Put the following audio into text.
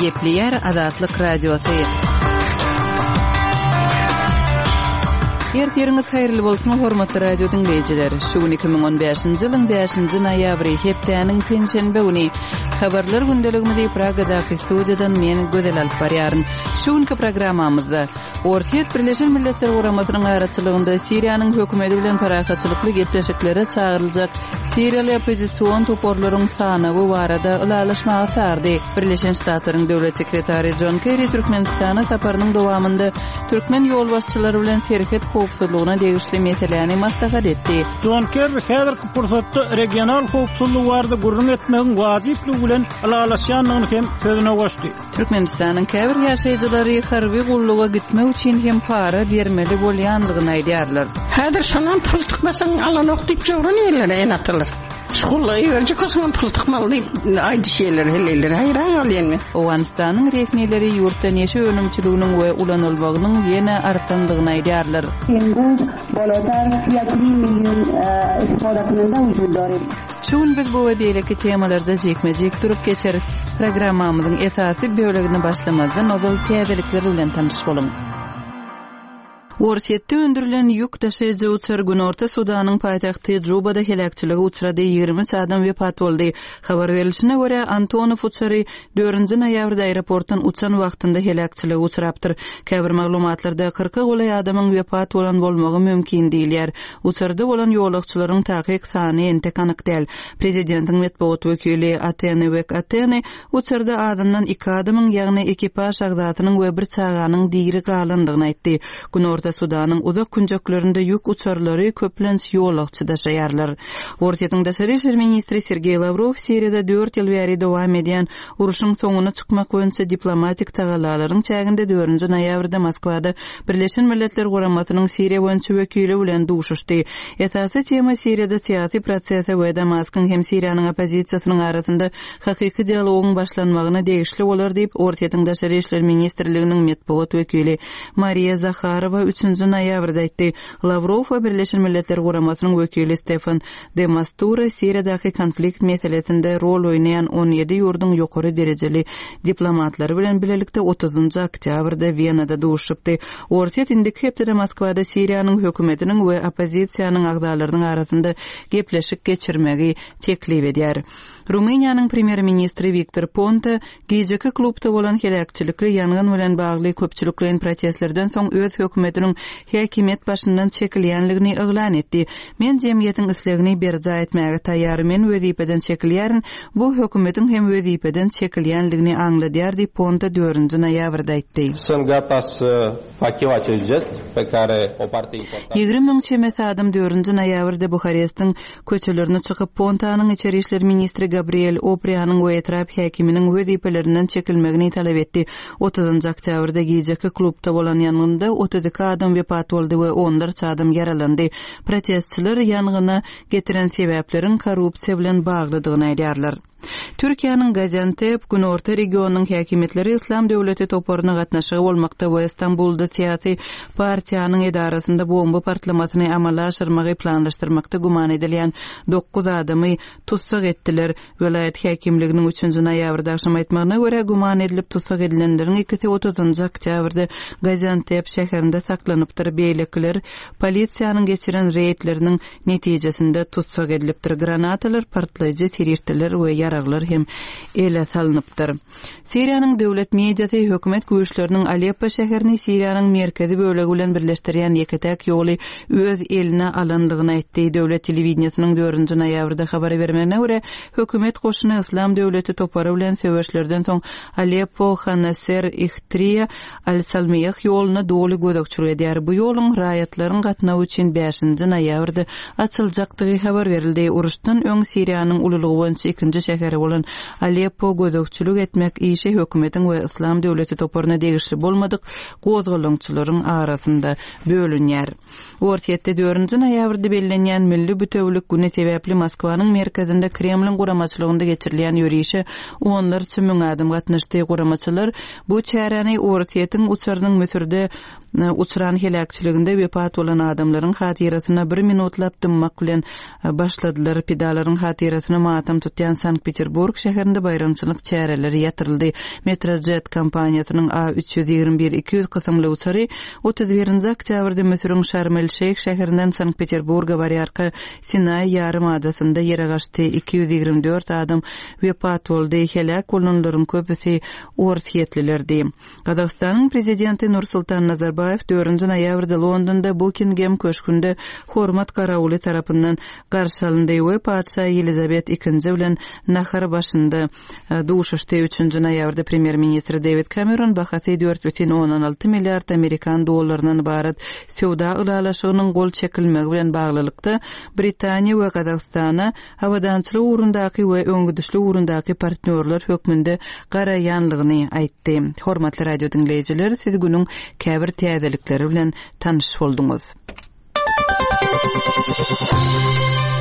Gepleyer Azatlyk Radiosu. Ertiriňiz haýyrly bolsun hormatly radio dinleýijiler. Şu 2015-nji ýylyň 5-nji noýabry hepdeniň penşenbe güni habarlar gündeligimizi Pragadaky studiýadan men Gözel alyp barýaryn. Şu günki programmamyzda Ortiýet Birleşen Milletler Guramasynyň araçylygynda Siriýanyň hökümeti bilen parahatçylykly gepleşiklere çağryljak Siriýaly opozisiýon toporlaryň sany bu barada ulalaşmaga sardy. Birleşen Ştatlaryň döwlet sekretary John Kerry Türkmenistana saparynyň dowamında türkmen ýolbaşçylary bilen serket howpsuzlygyna degişli meselelerini maslahat etdi. John Kerry häzirki pursatda regional howpsuzlygy barada gurrun etmegiň wajipligi bilen ulalaşýanyny hem sözüne goşdy. Türkmenistanyň käbir ýaşaýjylary harby gulluga gitmek üçin hem para bermeli bolýanlygyny aýdýarlar. Häzir şonan pul tıkmasaň alan okdyp jogran ýerlere enatdylar. Şullaý berje kosan pul tıkmaly aýdy şeýler heleler haýran bolýarmy. Owganistanyň resmiýetleri ýurtda neşe ölümçiliginiň we ulanylmagynyň ýene artandygyny aýdýarlar. Imruz bolatar 1 million istifadeçilerde wujud dary. Şun biz bu we beýleki temalarda jekmejek durup geçeriz. Programmamyzyň esasy bölegini başlamazdan ozal täzelikler bilen tanış bolun. Ortiýetde öndürilen ýük taşyjy uçar Günorta Sudanyň paýtagty Jubada helakçylygy uçrady 23 adam wepat boldy. Habar berilişine görä Antonov uçary 4-nji noýabrda aeroportdan uçan wagtynda helakçylygy uçurapdyr. Käbir maglumatlarda 40 golay adamyň wepat bolan bolmagy mümkin diýilýär. Uçarda bolan ýolagçylaryň taýyk sany entek anyk däl. Prezidentiň medeniýet wekili Atene uçarda adamdan 2 adamyň ýagny ekipaż agzatynyň we bir çaganyň diýri galandygyny aýtdy. Günorta Sudanyň uzak künjeklerinde ýük uçarlary köplenç ýolagçy daşaýarlar. Ortiýetiň daşary işler ministri Sergey Lavrov Siriýada 4 ýyl bäri dowam edýän uruşyň soňuna çykmak boýunça diplomatik tagallalaryň çäginde 4-nji noýabrda Moskwada Birleşen Milletler Guramasynyň Siriýa boýunça wekili bilen duşuşdy. Esasy tema Siriýada syýasy prosesi we Damaskyn hem Siriýanyň opozisiýasynyň arasynda hakyky dialogyň başlanmagyna degişli bolar diýip Ortiýetiň daşary işler ministrliginiň medeniýet wekili Maria Zakharova 3-nji noýabrda aýtdy. Lavrov we Birleşen Milletler Guramasynyň wekili Stefan de Mistura Siriýadaky konflikt meselesinde rol oýnaýan 17 ýurdun ýokary derejeli diplomatlary bilen bilelikde 30-njy oktýabrda Wienada duşupdy. Ortiýet indik hepde Moskwada Siriýanyň hökümetiniň we opozisiýanyň agzalarynyň arasynda gepleşik geçirmegi teklip edýär. Rumeniýanyň premier ministri Viktor Ponta gejeki klubda bolan helakçylykly ýangyn bilen bagly köpçüliklerin protestlerden soň öz hökümetiniň häkimet başyndan çekilýänligini eglan etdi. Men jemgyýetiň islegini berja etmäge taýýarmyn, wezipeden çekilýärin. Bu hökümetiň hem wezipeden çekilýänligini aňladýar diýip Ponta 4-nji noýabrda aýtdy. Sunt gata să fac eu acest gest pe care o parte importantă. 20 çemesi adam 4-nji noýabrda Buharestň köçelerini çykyp Pontanyň içeri işler ministri Gabriel Oprianyň we etrap häkiminiň wezipelerinden çekilmegini talap etdi. 30-njy oktýabrda gejeki klubda bolan ýangynda 32 adam wepat boldy we 14 adam yaralandy. Protestçiler ýangyna getiren sebäplerin korrupsiýa bilen baglydygyny aýdýarlar. Türkiýanyň Gaziantep Günorta regionynyň häkimetleri İslam döwleti toporuny gatnaşygy bolmakda we Istanbulda syýasy partiýanyň edarasynda bomba partlamasyny amala aşyrmagy planlaşdyrmakda guman edilýän 9 adamy tutsak etdiler. Welaýat häkimliginiň 3-nji noýabrda akşam aýtmagyna görä guman edilip tutsak edilenderiň ikisi 30-njy oktýabrda Gaziantep şäherinde saklanypdyr. Beýlekler polisiýanyň geçiren reýtleriniň netijesinde tutsak edilipdir. Granatalar, partlaýjy serişdeler we yaraglar hem ele salınıpdyr. Siriýanyň döwlet mediasy hökümet güýçleriniň Aleppo şäherini Siriýanyň merkezi bölegi bilen birleşdirýän ýeketäk ýoly öz eline alandygyny aýtdy. Döwlet telewizionynyň 4-nji noýabrda habar bermegine görä, hökümet goşuny İslam döwleti topory bilen söwüşlerden soň Aleppo, Hanaser, Ihtriya, Al-Salmiyah ýoluna doly gözekçilik edýär. Bu ýoluň raýatlaryň gatnawy üçin 5-nji noýabrda açyljakdygy habar berildi. Uruşdan öň Siriýanyň ululugy boýunça 2-nji şäheri bolan Aleppo gözekçilik etmek işe hökümetiň we İslam döwleti toporuna degişli bolmadyk gozgalançylaryň arasynda bölünýär. Ortiýetde 4-nji noýabrda bellenýän milli bütewlik güni sebäpli Moskwanyň merkezinde Kremliň guramaçylygynda geçirilýän ýürüýüşe onlarça müň adam gatnaşdy. Guramaçylar bu çäreni Ortiýetiň uçarynyň müsürde uçuran helakçyliginde wepat bolan adamlaryň hatirasyna 1 minutlap dymmak bilen başladylar. Pedalaryň hatirasyna matam tutýan Sankt Sankt-Peterburg şäherinde bayramçylyk çäreleri ýatyryldy. Metrojet kompaniýasynyň A321-200 kysymly uçary 31-nji oktýabrda Mösürüň Şarm el-Şeyh şäherinden Sankt-Peterburga barýarky Sinay ýarymadasyna ýere gaçdy. 224 adam wepat boldy. Helak bolanlaryň köpüsi ortýetlilerdi. Gazagstanyň prezidenti Nursultan Nazarbayew 4-nji noýabrda Londonda Buckingham köşkünde hormat garauli tarapyndan garşalyndy we padşah Elizabeth II bilen nahar başynda duşuşdy. 3-nji noýabrda premier ministri David Cameron bahasy 4,16 milliard Amerikan dollarynyň barat sowda ulalaşygynyň gol çekilmegi bilen baglylykda Britaniýa we Gazagstana hawadançylyk urundaky we öňgüdüşli urundaky partnerler hökmünde garaýanlygyny aýtdy. Hormatly radio dinleyijiler, siz günüň käbir täzelikleri bilen tanyş bolduňyz.